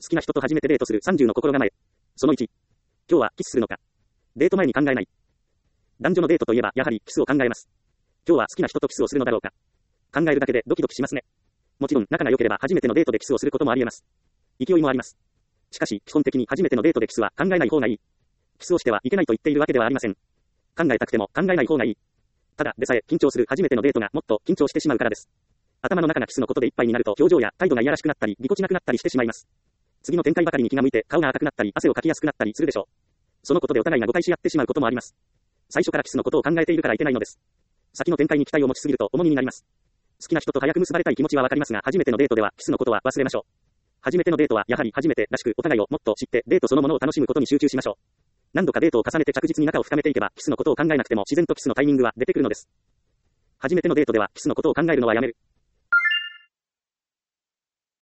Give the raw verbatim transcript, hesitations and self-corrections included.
好きな人と初めてデートするさんじゅうの心構え。そのいち。今日はキスするのか。デート前に考えない。男女のデートといえばやはりキスを考えます。今日は好きな人とキスをするのだろうか。考えるだけでドキドキしますね。もちろん仲が良ければ初めてのデートでキスをすることもあり得ます。勢いもあります。しかし基本的に初めてのデートでキスは考えない方がいい。キスをしてはいけないと言っているわけではありません。考えたくても考えない方がいい。ただでさえ緊張する初めてのデートがもっと緊張してしまうからです。頭の中がキスのことでいっぱいになると表情や態度がいやらしくなったりぎこちなくなったりしてしまいます。次の展開ばかりに気が向いて顔が赤くなったり汗をかきやすくなったりするでしょう。そのことでお互いが誤解し合ってしまうこともあります。最初からキスのことを考えているからいけないのです。先の展開に期待を持ちすぎると重荷になります。好きな人と早く結ばれたい気持ちはわかりますが、初めてのデートではキスのことは忘れましょう。初めてのデートはやはり初めてらしくお互いをもっと知ってデートそのものを楽しむことに集中しましょう。何度かデートを重ねて着実に仲を深めていけばキスのことを考えなくても自然とキスのタイミングは出てくるのです。初めてのデートではキスのことを考えるのはやめる。